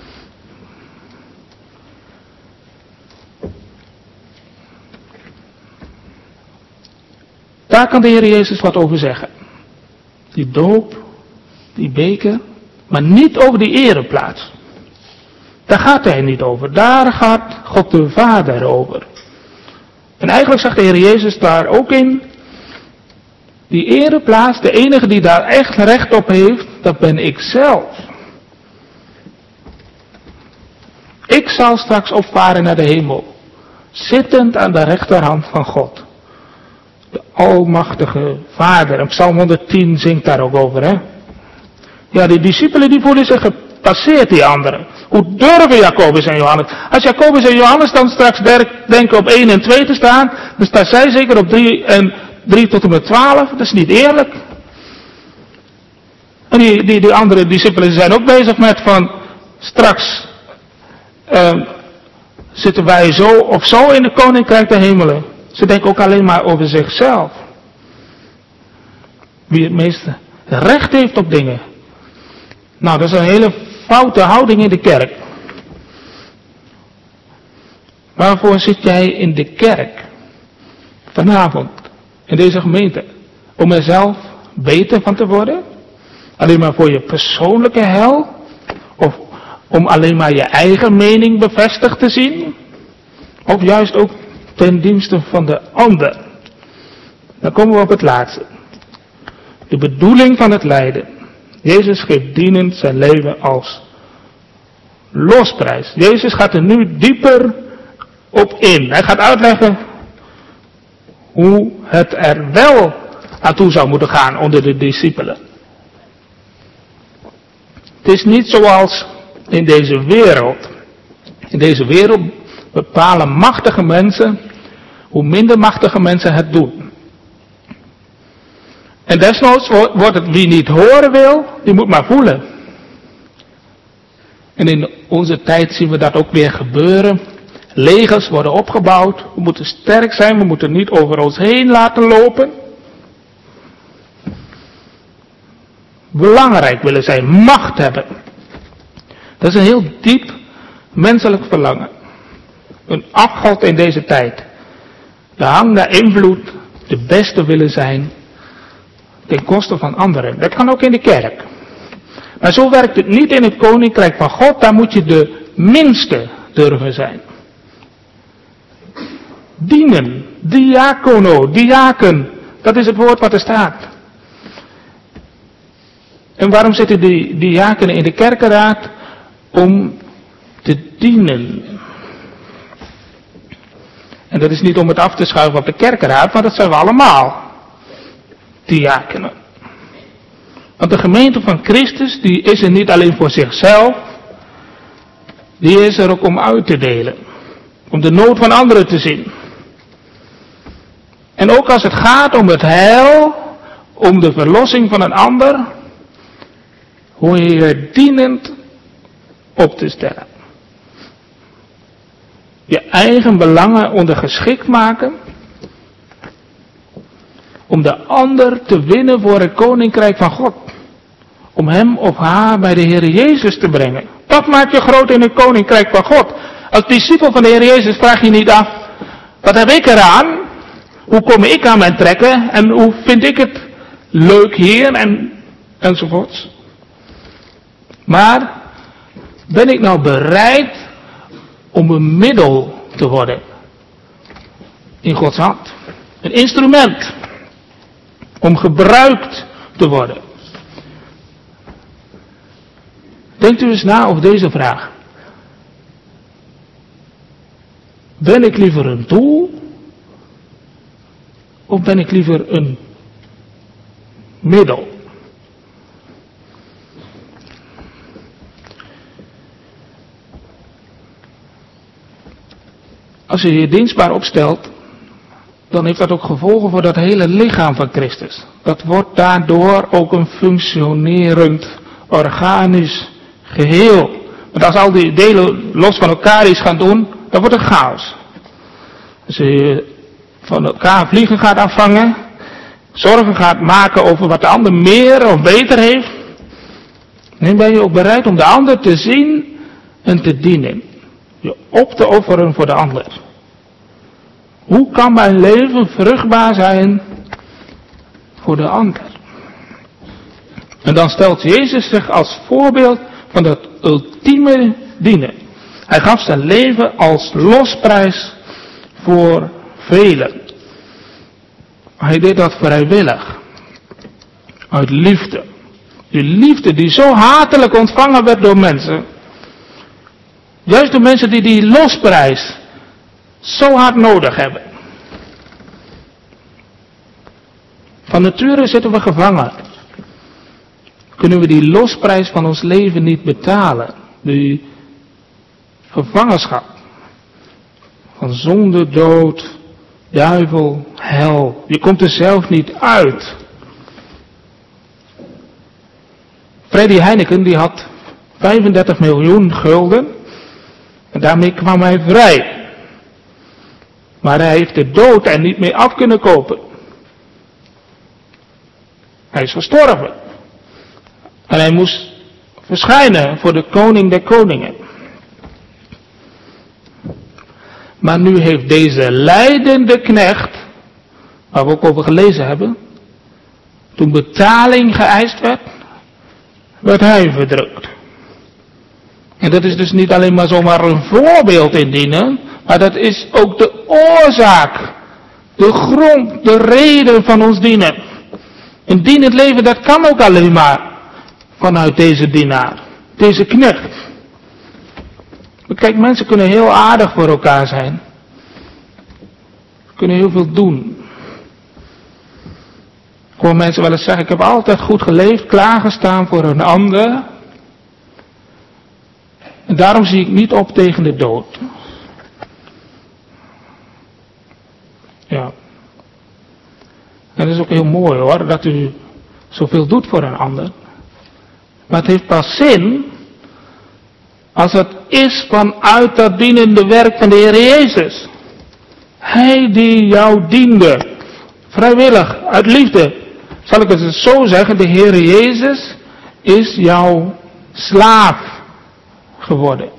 Daar kan de Heer Jezus wat over zeggen. Die doop, die beker, maar niet over die ereplaats. Daar gaat hij niet over. Daar gaat God de Vader over. En eigenlijk zegt de Heer Jezus daar ook in, die ereplaats, de enige die daar echt recht op heeft, dat ben ik zelf. Ik zal straks opvaren naar de hemel, zittend aan de rechterhand van God. De almachtige Vader. En Psalm 110 zingt daar ook over, hè. Ja, die discipelen die voelen zich gepasseerd, die anderen. Hoe durven Jacobus en Johannes? Als Jacobus en Johannes dan straks denken op 1 en 2 te staan, dan staan zij zeker op 3 tot en met 12. Dat is niet eerlijk. En die andere discipelen zijn ook bezig met van, straks zitten wij zo of zo in de koninkrijk der hemelen. Ze denken ook alleen maar over zichzelf. Wie het meeste recht heeft op dingen. Nou, dat is een hele foute houding in de kerk. Waarvoor zit jij in de kerk? Vanavond. In deze gemeente. Om er zelf beter van te worden? Alleen maar voor je persoonlijke hel? Of om alleen maar je eigen mening bevestigd te zien? Of juist ook ten dienste van de ander? Dan komen we op het laatste. De bedoeling van het lijden. Jezus geeft dienend zijn leven als losprijs. Jezus gaat er nu dieper op in. Hij gaat uitleggen hoe het er wel aan toe zou moeten gaan onder de discipelen. Het is niet zoals in deze wereld. In deze wereld bepalen machtige mensen hoe minder machtige mensen het doen. En desnoods wordt het wie niet horen wil, die moet maar voelen. En in onze tijd zien we dat ook weer gebeuren. Legers worden opgebouwd. We moeten sterk zijn, we moeten niet over ons heen laten lopen. Belangrijk willen zijn, macht hebben. Dat is een heel diep menselijk verlangen. Een afgod in deze tijd. De hang naar invloed, de beste willen zijn, ten koste van anderen. Dat kan ook in de kerk. Maar zo werkt het niet in het koninkrijk van God. Daar moet je de minste durven zijn. Dienen. Diakono. Diaken. Dat is het woord wat er staat. En waarom zitten die diakenen in de kerkenraad? Om te dienen. En dat is niet om het af te schuiven op de kerkenraad, want dat zijn we allemaal. Diakenen. Want de gemeente van Christus, die is er niet alleen voor zichzelf. Die is er ook om uit te delen. Om de nood van anderen te zien. En ook als het gaat om het heil, om de verlossing van een ander, hoor je je dienend op te stellen. Je eigen belangen ondergeschikt maken, om de ander te winnen voor het koninkrijk van God. Om hem of haar bij de Heer Jezus te brengen. Dat maakt je groot in het koninkrijk van God. Als discipel van de Heer Jezus vraag je niet af, wat heb ik eraan? Hoe kom ik aan mijn trekken? En hoe vind ik het leuk hier? Enzovoorts. Maar, ben ik nou bereid om een middel te worden? In Gods hand. Een instrument. Om gebruikt te worden. Denkt u eens na over deze vraag. Ben ik liever een doel? Of ben ik liever een middel? Als je je dienstbaar opstelt, dan heeft dat ook gevolgen voor dat hele lichaam van Christus. Dat wordt daardoor ook een functionerend, organisch geheel. Want als al die delen los van elkaar iets gaan doen, dan wordt het chaos. Als je van elkaar vliegen gaat afvangen, zorgen gaat maken over wat de ander meer of beter heeft, dan ben je ook bereid om de ander te zien en te dienen. Je op te offeren voor de ander. Hoe kan mijn leven vruchtbaar zijn voor de ander? En dan stelt Jezus zich als voorbeeld van dat ultieme dienen. Hij gaf zijn leven als losprijs voor velen. Hij deed dat vrijwillig. Uit liefde. Die liefde die zo hatelijk ontvangen werd door mensen. Juist de mensen die die losprijs zo hard nodig hebben. Van nature zitten we gevangen. Kunnen we die losprijs van ons leven niet betalen. Die gevangenschap. Van zonde, dood, duivel, hel. Je komt er zelf niet uit. Freddy Heineken die had 35 miljoen gulden. En daarmee kwam hij vrij. Maar hij heeft de dood er niet mee af kunnen kopen. Hij is gestorven. En hij moest verschijnen voor de koning der koningen. Maar nu heeft deze lijdende knecht, waar we ook over gelezen hebben, toen betaling geëist werd hij verdrukt. En dat is dus niet alleen maar zomaar een voorbeeld in dienen, maar dat is ook de oorzaak, de grond, de reden van ons dienen. Een dienend leven, dat kan ook alleen maar vanuit deze dienaar, deze knecht. Kijk, mensen kunnen heel aardig voor elkaar zijn. Kunnen heel veel doen. Ik hoor mensen wel eens zeggen, ik heb altijd goed geleefd, klaargestaan voor een ander. En daarom zie ik niet op tegen de dood. Ja. En dat is ook heel mooi hoor, dat u zoveel doet voor een ander. Maar het heeft pas zin als het is vanuit dat dienende werk van de Heer Jezus. Hij die jou diende, vrijwillig, uit liefde. Zal ik het zo zeggen, de Heer Jezus is jouw slaaf geworden.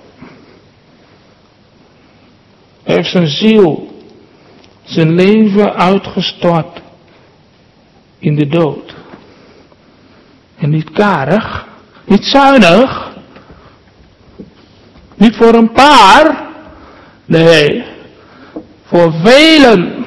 Hij heeft zijn ziel, zijn leven uitgestort in de dood. En niet karig, niet zuinig, niet voor een paar, nee, voor velen.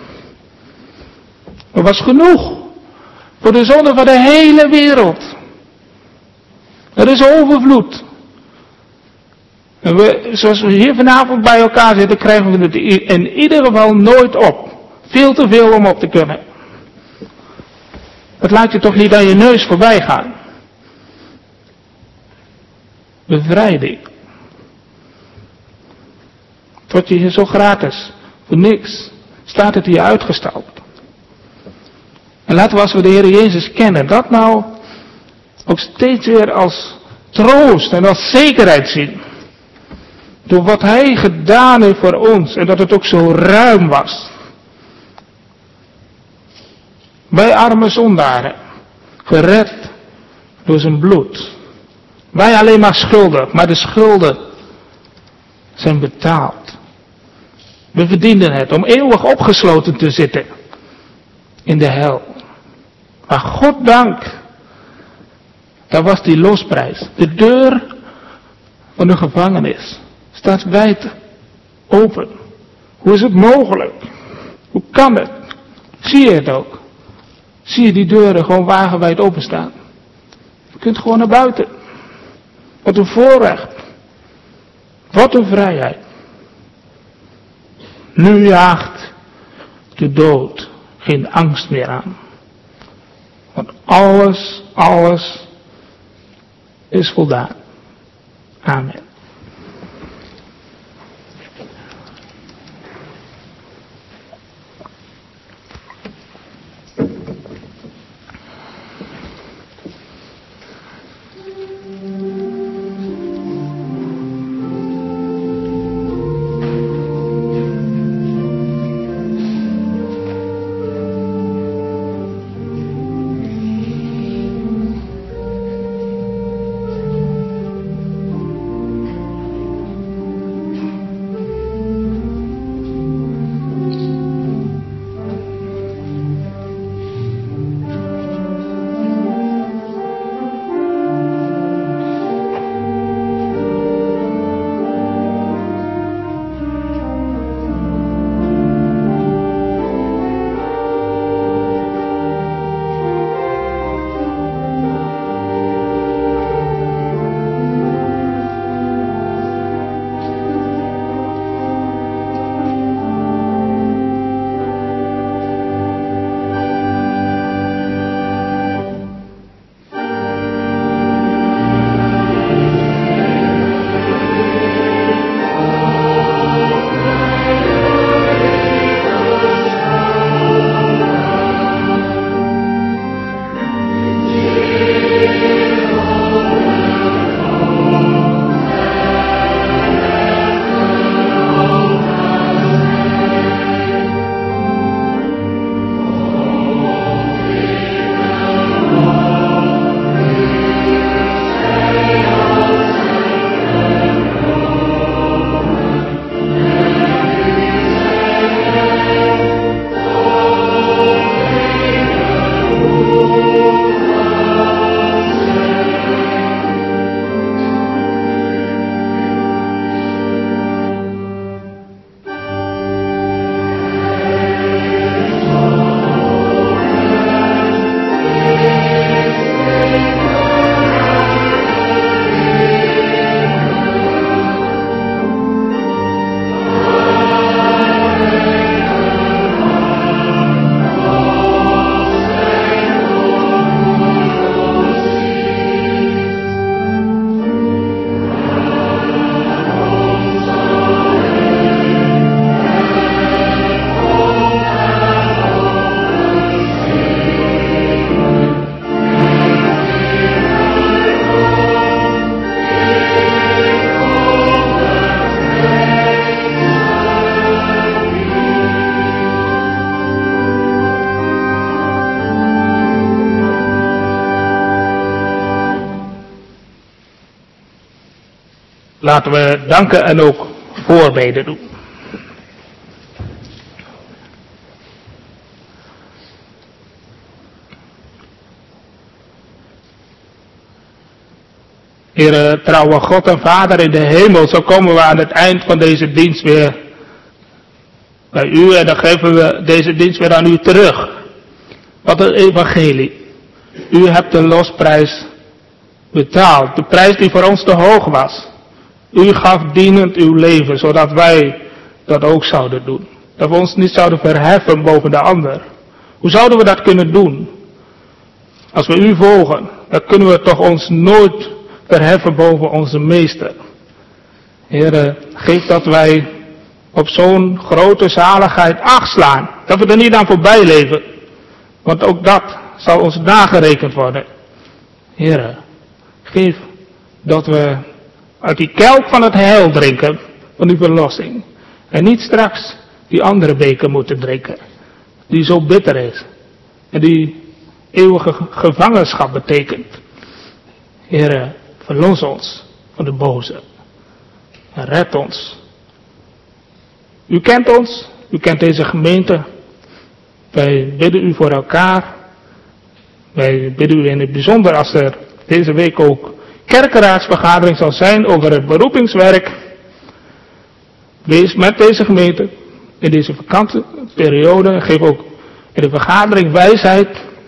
Er was genoeg voor de zonde van de hele wereld. Er is overvloed. En zoals we hier vanavond bij elkaar zitten, krijgen we het in ieder geval nooit op. Veel te veel om op te kunnen. Het laat je toch niet aan je neus voorbij gaan. Bevrijding. Het wordt je hier zo gratis. Voor niks. Staat het hier uitgestald. En laten we als we de Heer Jezus kennen, dat nou ook steeds weer als troost en als zekerheid zien. Door wat Hij gedaan heeft voor ons. En dat het ook zo ruim was. Wij arme zondaren. Gered door zijn bloed. Wij alleen maar schuldig. Maar de schulden zijn betaald. We verdienden het om eeuwig opgesloten te zitten. In de hel. Maar God dank. Daar was die losprijs. De deur van de gevangenis staat wijd open. Hoe is het mogelijk? Hoe kan het? Zie je het ook? Zie je die deuren gewoon wagenwijd openstaan? Je kunt gewoon naar buiten. Wat een voorrecht. Wat een vrijheid. Nu jaagt de dood geen angst meer aan. Want alles is voldaan. Amen. Laten we danken en ook voorbeden doen. Heere, trouwe God en Vader in de hemel, zo komen we aan het eind van deze dienst weer bij u en dan geven we deze dienst weer aan u terug. Wat een evangelie. U hebt de losprijs betaald, de prijs die voor ons te hoog was. U gaf dienend uw leven, zodat wij dat ook zouden doen. Dat we ons niet zouden verheffen boven de ander. Hoe zouden we dat kunnen doen? Als we u volgen, dan kunnen we toch ons nooit verheffen boven onze meester. Heere, geef dat wij op zo'n grote zaligheid acht slaan. Dat we er niet aan voorbij leven. Want ook dat zal ons nagerekend worden. Heere, geef dat we uit die kelk van het heil drinken, van uw verlossing. En niet straks die andere beker moeten drinken, die zo bitter is. En die eeuwige gevangenschap betekent. Heere, verlos ons van de boze. En red ons. U kent ons, u kent deze gemeente. Wij bidden u voor elkaar. Wij bidden u in het bijzonder als er deze week ook kerkenraadsvergadering zal zijn over het beroepingswerk. Wees met deze gemeente in deze vakantieperiode. Geef ook in de vergadering wijsheid.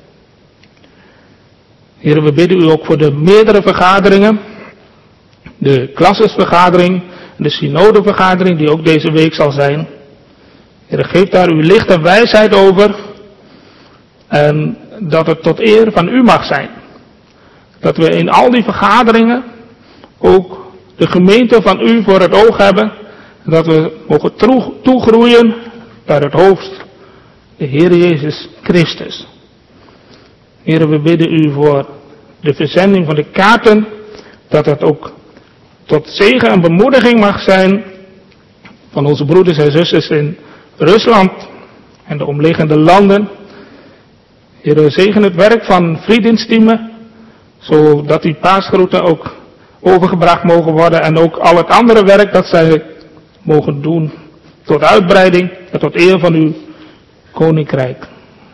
Heer, we bidden u ook voor de meerdere vergaderingen. De klassesvergadering, de synodevergadering die ook deze week zal zijn. Heer, geef daar uw licht en wijsheid over. En dat het tot eer van u mag zijn. Dat we in al die vergaderingen ook de gemeente van u voor het oog hebben. En dat we mogen toegroeien naar het hoofd, de Heer Jezus Christus. Heer, we bidden u voor de verzending van de kaarten. Dat het ook tot zegen en bemoediging mag zijn van onze broeders en zusters in Rusland en de omliggende landen. Heer, zegen het werk van vriendensteamen, zodat die paasgroeten ook overgebracht mogen worden en ook al het andere werk dat zij mogen doen tot uitbreiding en tot eer van uw koninkrijk.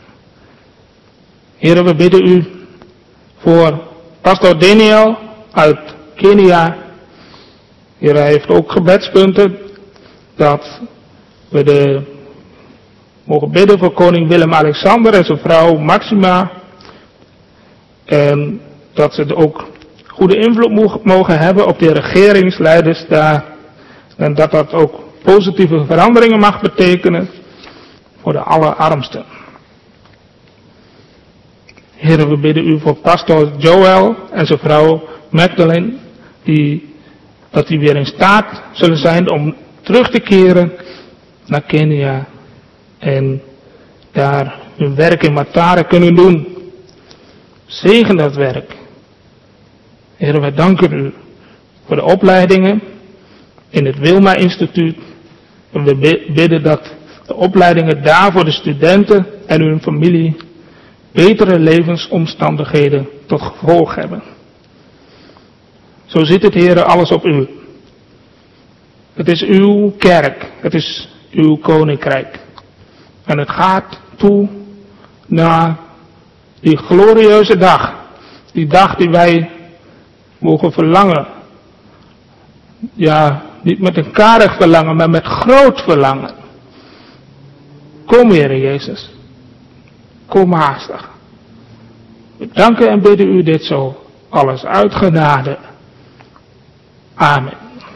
Heer, we bidden u voor pastor Daniel uit Kenia. Heer, hij heeft ook gebedspunten dat we mogen bidden voor koning Willem-Alexander en zijn vrouw Maxima. En dat ze ook goede invloed mogen hebben op de regeringsleiders daar. En dat dat ook positieve veranderingen mag betekenen voor de allerarmsten. Heer, we bidden u voor pastor Joel en zijn vrouw Magdalene, dat die weer in staat zullen zijn om terug te keren naar Kenia en daar hun werk in Matare kunnen doen. Zegen dat werk. Heer, wij danken u voor de opleidingen in het Wilma Instituut. En we bidden dat de opleidingen daar voor de studenten en hun familie betere levensomstandigheden tot gevolg hebben. Zo zit het, Heer, alles op u. Het is uw kerk, het is uw koninkrijk. En het gaat toe naar die glorieuze dag. Die dag die wij mogen verlangen. Ja, niet met een karig verlangen, maar met groot verlangen. Kom, Heer Jezus. Kom haastig. We danken en bidden u dit zo alles uit genade. Amen.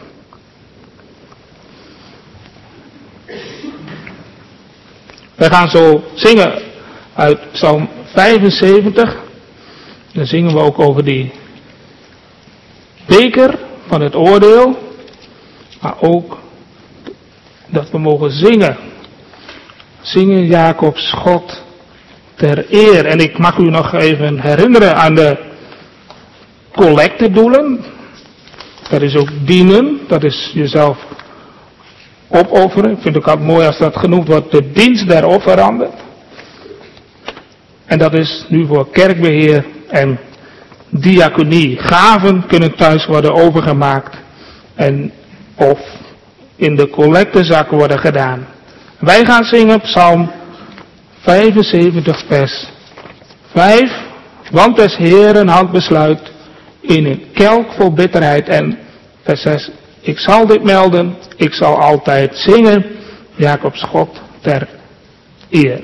We gaan zo zingen uit Psalm 75. Dan zingen we ook over die beker van het oordeel. Maar ook dat we mogen zingen. Zingen Jacobs God ter eer. En ik mag u nog even herinneren aan de collectedoelen. Dat is ook dienen. Dat is jezelf opofferen. Ik vind het ook altijd mooi als dat genoemd wordt. De dienst der offeranden. En dat is nu voor kerkbeheer en diaconie. Gaven kunnen thuis worden overgemaakt en of in de collectezak worden gedaan. Wij gaan zingen Psalm 75 vers 5. Want des Heeren hand besluit in een kelk vol bitterheid. En vers 6. Ik zal dit melden, ik zal altijd zingen, Jacobs God ter eer.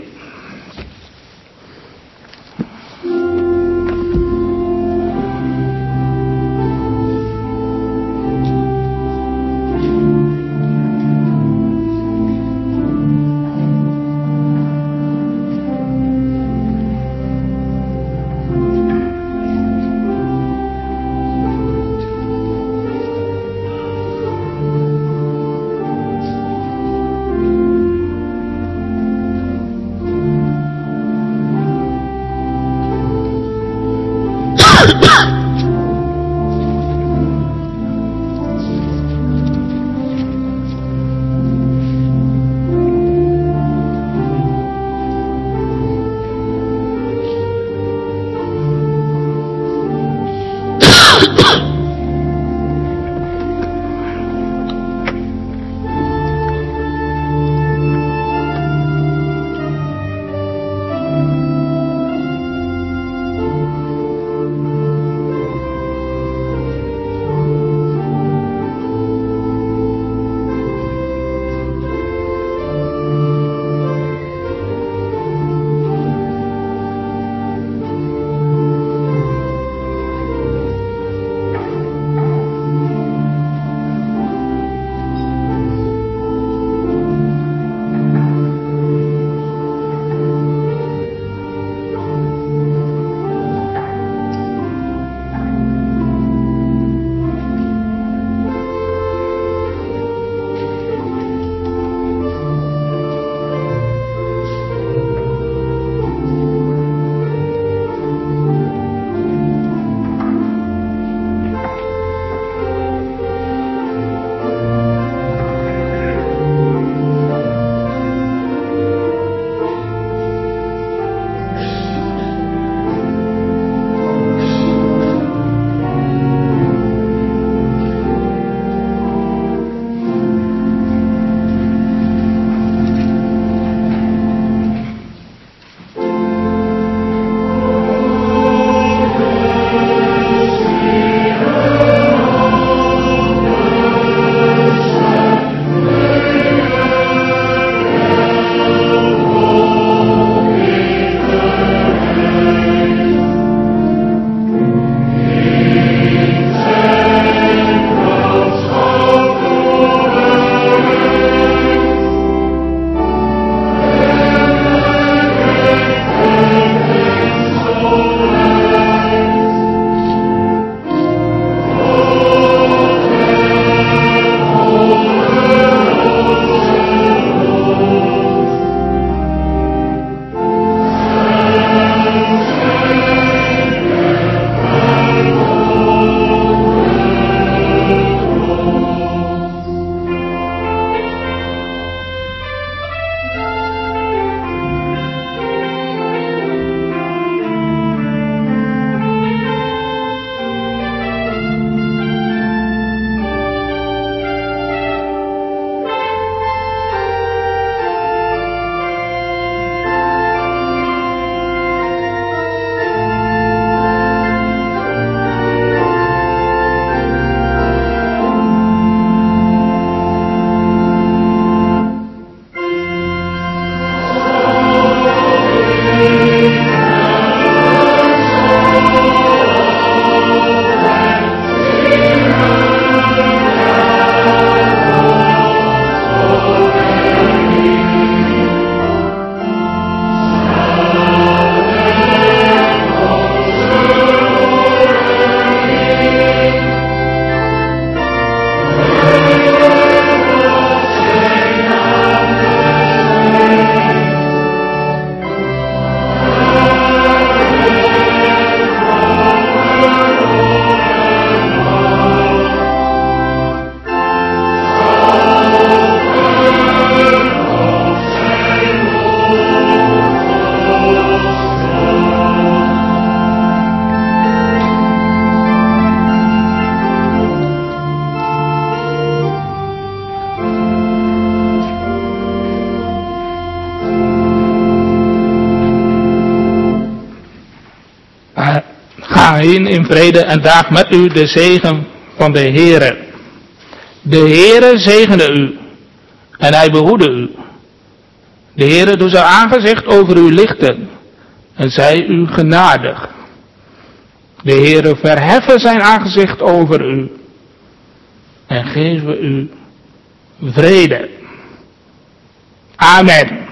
Ga heen in vrede en draag met u de zegen van de Heere. De Heere zegene u en hij behoede u. De Heere doet zijn aangezicht over u lichten en zij u genadig. De Heere verheffen zijn aangezicht over u en geven u vrede. Amen.